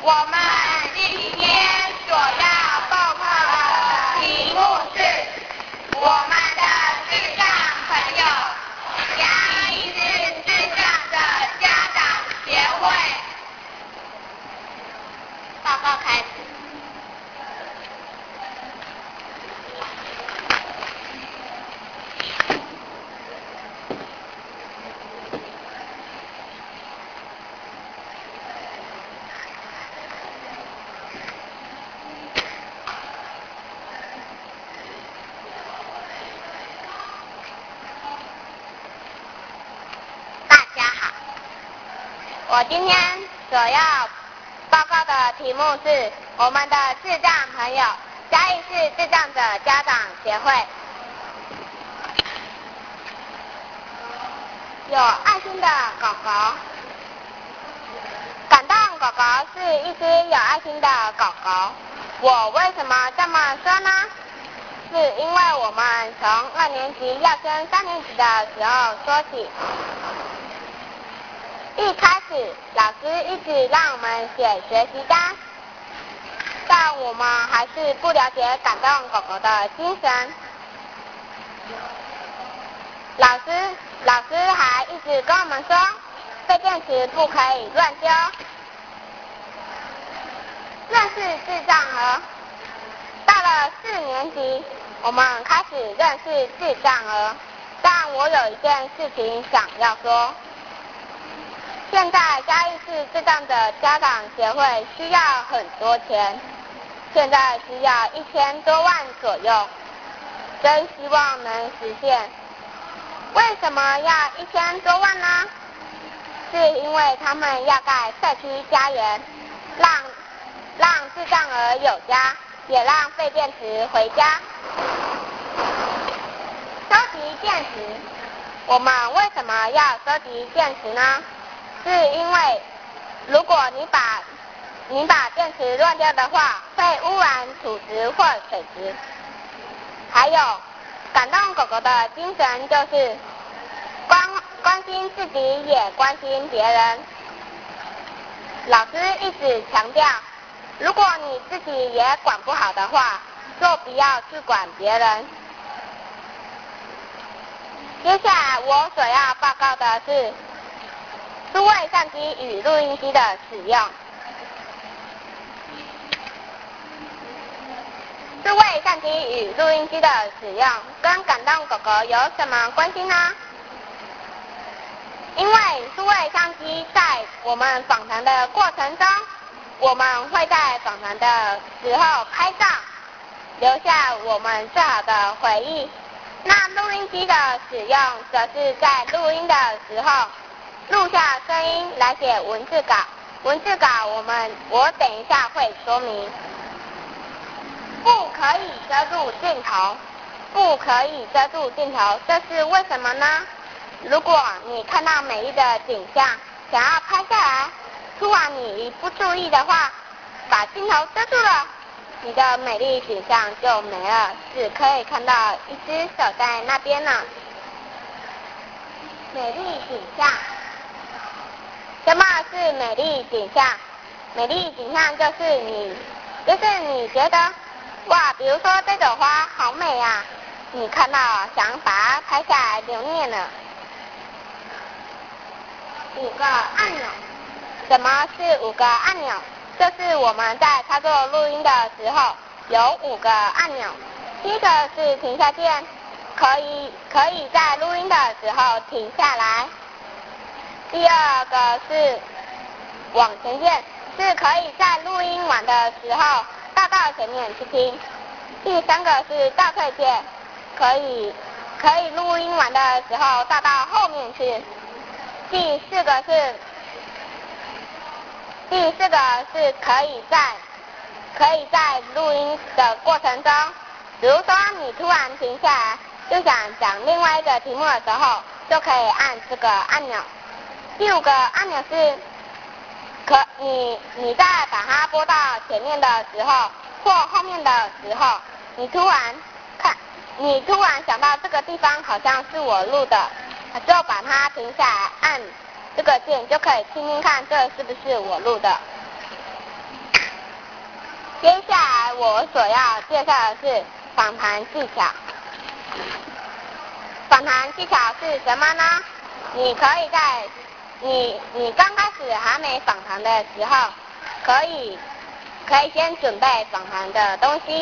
我们今天所要报告的题目是我们的智障朋友，嘉义市智障的家长协会。报告开始。我今天所要报告的题目是我们的智障朋友，嘉义市智障者家长协会。有爱心的狗狗，感动狗狗是一只有爱心的狗狗。我为什么这么说呢？是因为我们从2年级要升3年级的时候说起。一开始，老师一直让我们写学习单，但我们还是不了解感动狗狗的精神。老师还一直跟我们说，废电池不可以乱丢。认识智障儿，到了4年级，我们开始认识智障儿，但我有一件事情想要说。现在嘉义市智障的家长协会需要很多钱，现在需要1000多万左右，真希望能实现。为什么要1000多万呢？是因为他们要盖社区家园，让智障儿有家，也让废电池回家。收集电池，我们为什么要收集电池呢？是因为如果你把电池乱丢的话，会污染土质或水质。还有感动狗狗的精神就是关心自己也关心别人。老师一直强调，如果你自己也管不好的话，就不要去管别人。接下来我所要报告的是数位相机与录音机的使用。数位相机与录音机的使用跟感动狗狗有什么关系呢？因为数位相机在我们访谈的过程中，我们会在访谈的时候拍照，留下我们最好的回忆。那录音机的使用则是在录音的时候录下声音来写文字稿，文字稿我等一下会说明。不可以遮住镜头，不可以遮住镜头，这是为什么呢？如果你看到美丽的景象，想要拍下来，突然你一不注意的话，把镜头遮住了，你的美丽景象就没了，只可以看到一只手在那边呢。美丽景象。什么是美丽景象？美丽景象就是你觉得，哇，比如说这朵花好美啊，你看到想把它拍下来留念了。5个按钮。什么是5个按钮？就是我们在操作录音的时候有5个按钮。第一个是停下键，可以在录音的时候停下来。第二个是往前键，是可以在录音完的时候倒到前面去听。第三个是倒退键，可以录音完的时候倒到后面去。第四个是可以在录音的过程中，比如说你突然停下来，就想讲另外一个题目的时候，就可以按这个按钮。第5个按钮是你在把它拨到前面的时候或后面的时候，你突然想到这个地方好像是我录的，就把它停下来，按这个键就可以听听看这是不是我录的。 接下来我所要介绍的是访谈技巧。访谈技巧是什么呢？你可以在你刚开始还没访谈的时候，可以先准备访谈的东西。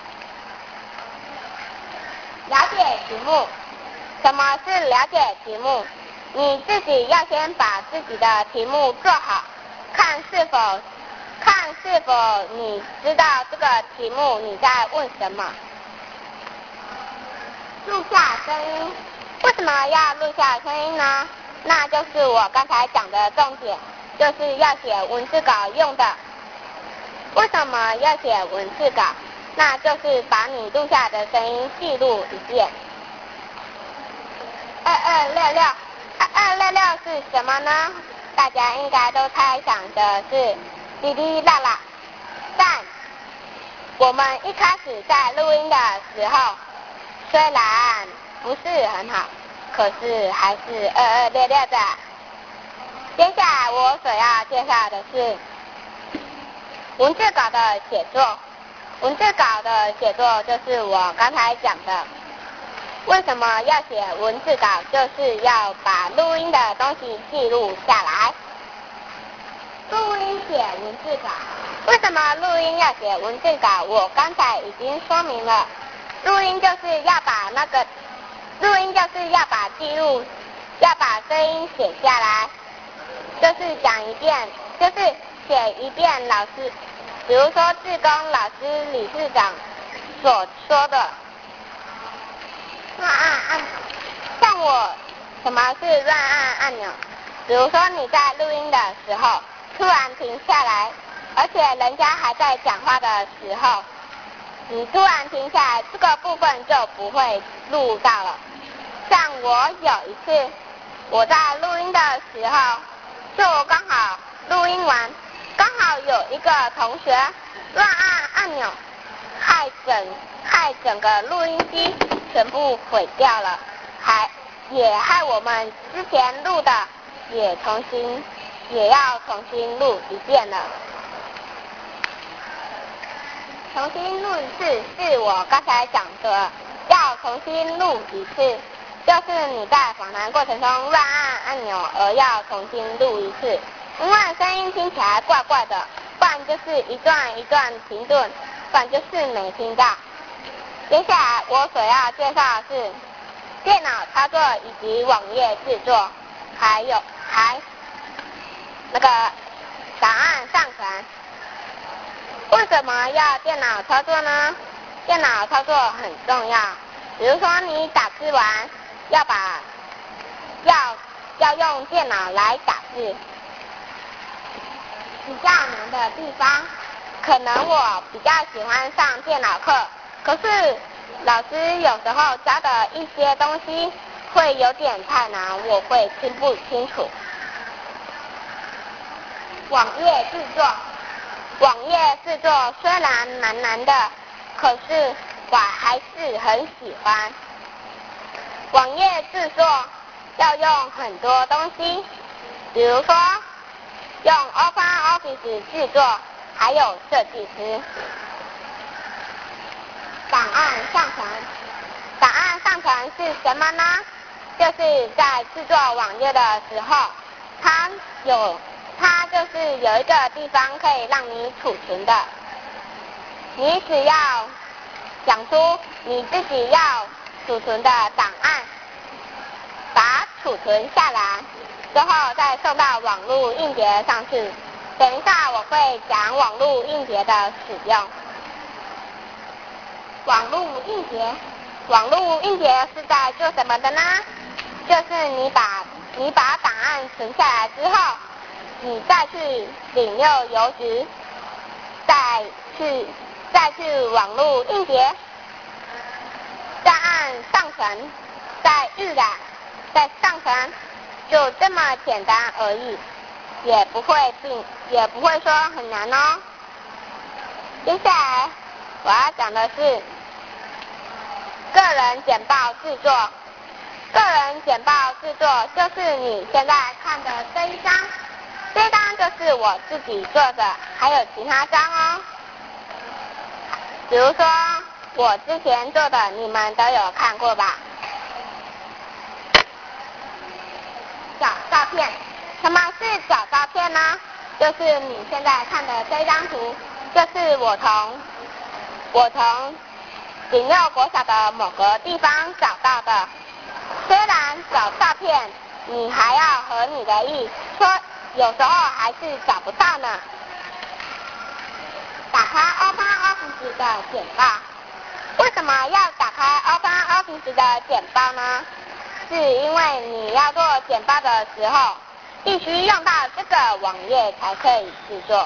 了解题目。什么是了解题目？你自己要先把自己的题目做好，看是否你知道这个题目你在问什么。录下声音。为什么要录下声音呢？那就是我刚才讲的重点，就是要写文字稿用的。为什么要写文字稿？那就是把你录下的声音记录一遍。2266是什么呢？大家应该都猜想的是滴滴啦啦，但我们一开始在录音的时候，虽然不是很好，可是还是2266的。接下来我所要介绍的是文字稿的写作。文字稿的写作就是我刚才讲的。为什么要写文字稿？就是要把录音的东西记录下来。录音写文字稿。为什么录音要写文字稿？我刚才已经说明了。录音就是要把记录，要把声音写下来，就是讲一遍，就是写一遍老师，比如说志工老师、理事长所说的。乱按像我，什么是乱按按钮？比如说你在录音的时候突然停下来，而且人家还在讲话的时候，你突然停下来，这个部分就不会录到了。像我有一次，我在录音的时候，就刚好录音完，刚好有一个同学乱按按钮，害整个录音机全部毁掉了，也害我们之前录的也要重新录一遍了。重新录一次是我刚才讲的，要重新录一次，就是你在访谈过程中乱按按钮而要重新录一次，因为声音听起来怪怪的，不然就是一段一段停顿，不然就是没听到。接下来我所要介绍的是电脑操作以及网页制作，还那个档案上传。为什么要电脑操作呢？电脑操作很重要。比如说你打字完要用电脑来打字。比较难的地方，可能我比较喜欢上电脑课，可是老师有时候教的一些东西会有点太难，我会听不清楚。网页制作。网页制作虽然蛮难的，可是我还是很喜欢。网页制作要用很多东西，比如说用 OpenOffice 制作，还有设计师。档案上传。档案上传是什么呢？就是在制作网页的时候，它就是有一个地方可以让你储存的。你只要讲出你自己要储存的档案，把它储存下来，之后再送到网络硬碟上去。等一下我会讲网络硬碟的使用。网络硬碟是在做什么的呢？就是你把档案存下来之后，你再去领邮局，再去网络硬碟，再按上传，再预览，再上传，就这么简单而已，也不会说很难哦。接下来我要讲的是个人简报制作。个人简报制作就是你现在看的这一张就是我自己做的，还有其他张哦。 比如说我之前做的，你们都有看过吧？找照片，什么是找照片呢？就是你现在看的这张图，就是我从丙六国小的某个地方找到的。虽然找照片，你还要和你的意说，有时候还是找不到呢。打开 OpenOffice 的简报，为什么要打开 OpenOffice 的简报呢？是因为你要做简报的时候，必须用到这个网页才可以制作。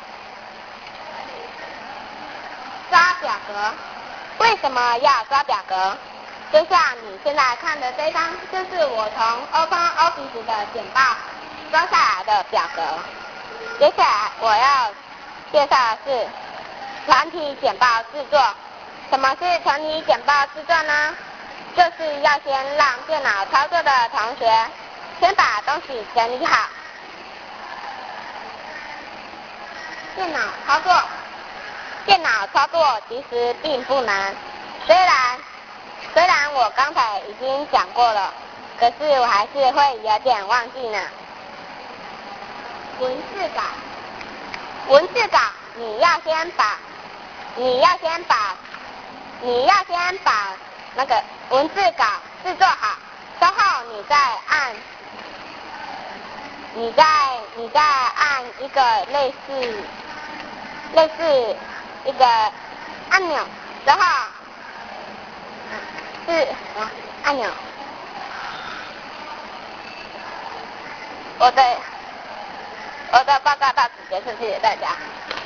抓表格，为什么要抓表格？就像你现在看的这张，就是我从 OpenOffice 的简报抓下来的表格。接下来我要介绍的是团体简报制作。什么是团体简报制作呢？就是要先让电脑操作的同学先把东西整理好。电脑操作其实并不难，虽然我刚才已经讲过了，可是我还是会有点忘记呢。文字稿，你要先把那个文字稿制作好，之后你再按一个类似一个按钮，然后是按钮。我的报告到此结束，谢谢大家。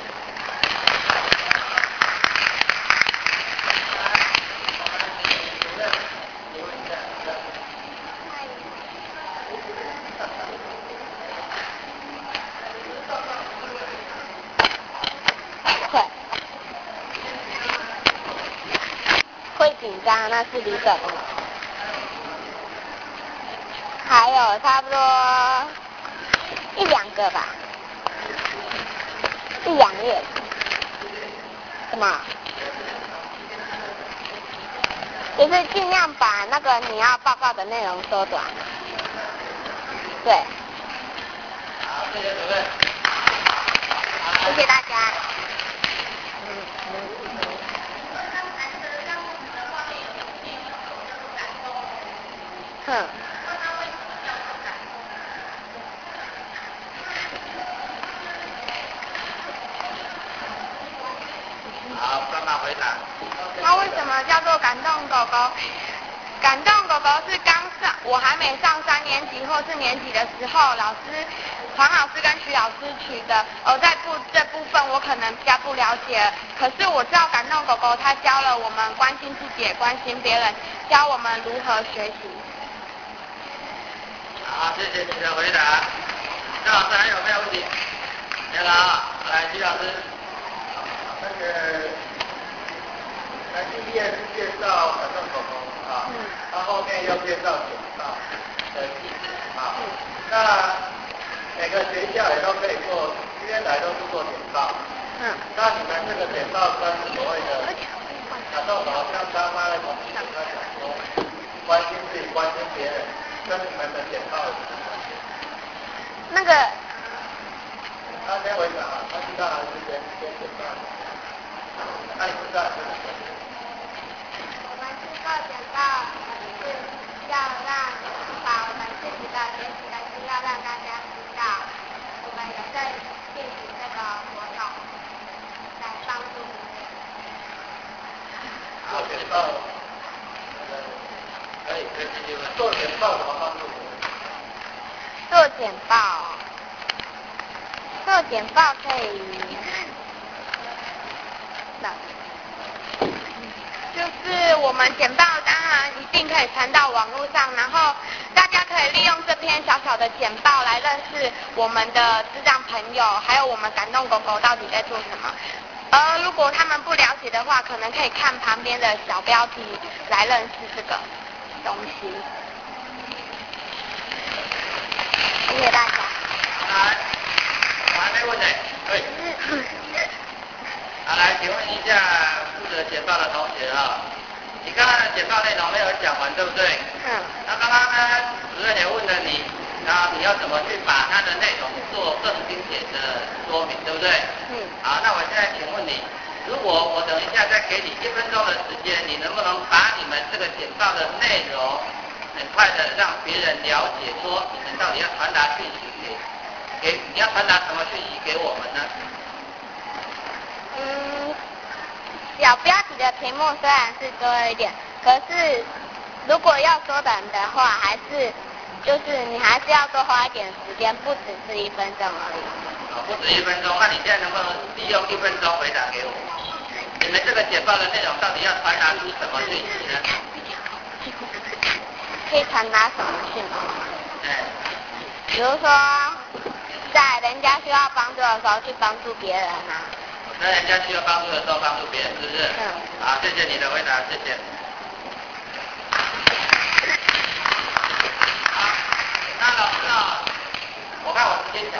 会紧张，那是理所当然。还有差不多一两个吧，一两页。什么？就是尽量把那个你要报告的内容缩短。对。 好，谢谢主任。 谢谢大家。 好，帮忙回答。 它为什么叫做感动狗狗？感动狗狗是我还没上3年级或4年级的时候，黄老师跟徐老师取的，而在这部分我可能比较不了解，可是我知道感动狗狗它教了我们关心自己也关心别人，教我们如何学习。 好，谢谢你的回答。张老师还有没有问题？没有了啊，来，徐老师。 那个，第一页是介绍感动狗狗啊，它后面又介绍简报的细节啊。那每个学校也都可以做，今天来都是做简报。那你们这个简报跟所谓的感动狗狗像妈妈的同学他讲说，关心自己，关心别人，跟你们的简报有什么关系？ 那个。 他先回答，他知道还是先简报？那你知道是什么？ 我们制作简报是要把我们自己的学习的资料让大家知道，我们有在进行这个活动，来帮助你们。 做简报， 可以继续问。 做简报怎么帮助你们？ 做简报可以。 就是我们简报当然一定可以传到网络上，然后大家可以利用这篇小小的简报来认识我们的智障朋友，还有我们感动狗狗到底在做什么。而如果他们不了解的话，可能可以看旁边的小标题来认识这个东西。 谢谢大家。 来，我还没问呢，对。好，来，请问一下。 的简报的同学你刚刚的简报内容没有讲完，对不对？那刚刚呢，主任也问了你，然后你要怎么去把它的内容做更精简的说明，对不对？好，那我现在请问你，如果我等一下再给你1分钟的时间，你能不能把你们这个简报的内容很快的让别人了解，说你们到底要传达讯息你要传达什么讯息给我们呢？ 小标题的题目虽然是多一点，可是如果要缩短的话，你还是要多花一点时间，不只是1分钟而已。 不止1分钟，那你现在能不能利用1分钟回答给我？你们这个简报的内容到底要传达出什么讯息呢？ 可以传达什么讯息？比如说，在人家需要帮助的时候去帮助别人在人家需要帮助的时候帮助别人，是不是？好，谢谢你的回答，谢谢。好，那老师我看我时间讲。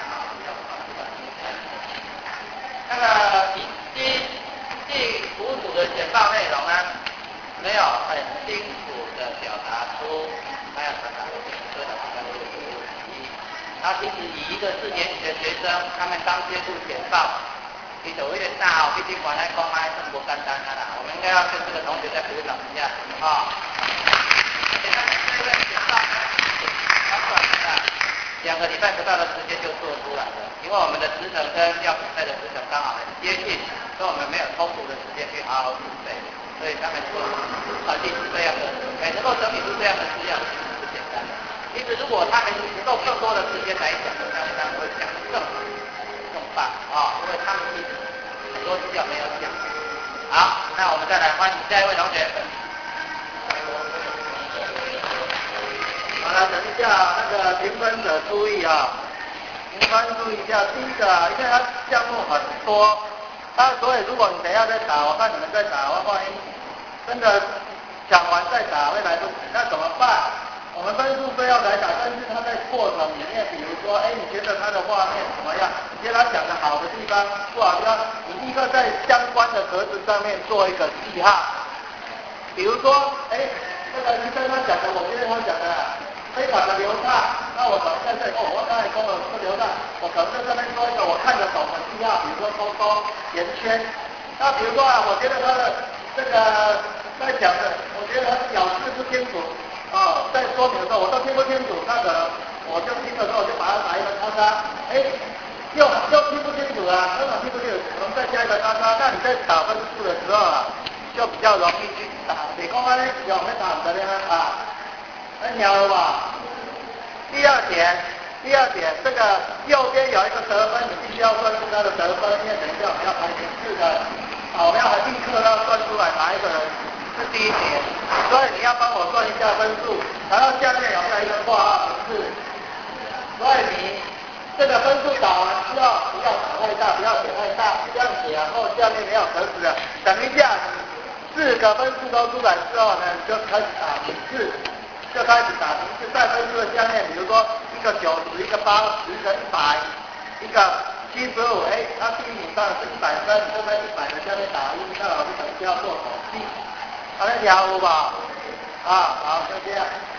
那个第5组的简报内容呢，没有很清楚的表达出他要传达的所有的他其实以一个4年级的学生，他们刚接触简报，其实有点大毕竟管来公开这么简单啦，我们应该要跟这个同学再鼓掌一下而且他们这个简报呢，短短的2个礼拜不到的时间就做出来了，因为我们的时程跟要比赛的时程刚好很接近，所以我们没有充足的时间去好好准备，所以他们就整理出这样的，能够整理出这样的资料其实是简单的。其实如果他们能够更多的时间来讲，我相信他们会讲得更棒因为他们其实很多资料没有讲。好，那我们再来欢迎下一位同学。 好了，等一下那个评分者注意评分注意一下。第一个因为它项目很多，所以如果你等一下再打，我看你们再打，万一真的讲完再打会来不及，那怎么办？我们分数非要来打，但是他在过程里面，比如说，你觉得他的画面怎么样？你觉得他讲的好的地方、不好的地方，你立刻在相关的格子上面做一个记号。比如说，这个医生他讲的，我觉得他讲的非常的流畅，那我可能在这里，我刚才说了不流畅，我可能在这边做一个我看得懂的记号，比如说勾勾、圆圈。那比如说我觉得他的这个在讲的，我觉得他表示不清楚。在说明的时候我都听不清楚，那个我就听的时候我就把它打一个叉叉，又听不清楚真的听不清楚，我们再加一个叉叉，那你在打分数的时候就比较容易去打。你刚刚呢有没有打的呢很了了吧？第二点，这个右边有一个得分，你必须要算出它的得分，因为等一下我们要排名次的，我们要立刻要算出来哪一个人是第1名，所以你要帮我算一下分数，然后下面有没有一个括号名字？所以你这个分数打完之后，不要打太大，不要写太大，这样写然后下面没有格子的，等一下4个分数都出来之后呢，你就开始打名字，在分数的下面，比如说一个90，一个80，一个100，一个75，他第1名当然是100分，你就在100的下面打1，那老师可能就要做统计。好，那条有吧？好，就这样。